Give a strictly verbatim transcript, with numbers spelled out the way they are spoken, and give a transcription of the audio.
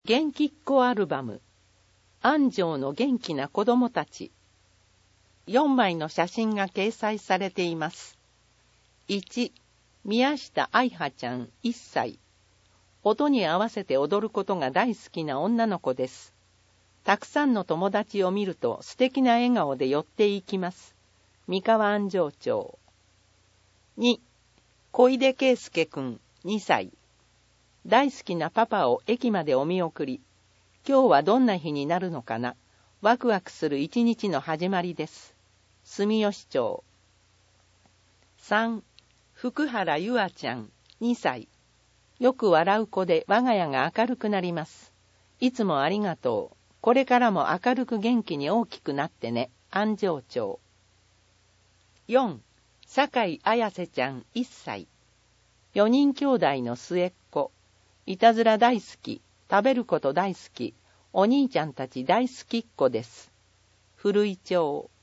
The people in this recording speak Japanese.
元気っ子アルバム、安城の元気な子供たち。よんまいの写真が掲載されています。いち、宮下愛葉ちゃんいっさい。音に合わせて踊ることが大好きな女の子です。たくさんの友達を見ると素敵な笑顔で寄っていきます。三河安城町。に、小出圭介くんにさい。大好きなパパを駅までお見送り。今日はどんな日になるのかな。ワクワクする一日の始まりです。住吉町。さん、福原ゆあちゃんにさい。よく笑う子で我が家が明るくなります。いつもありがとう。これからも明るく元気に大きくなってね。安城町。よん、酒井綾瀬ちゃんいっさい。よにん兄弟の末っ子。いたずら大好き、食べること大好き、お兄ちゃんたち大好きっ子です。古井町。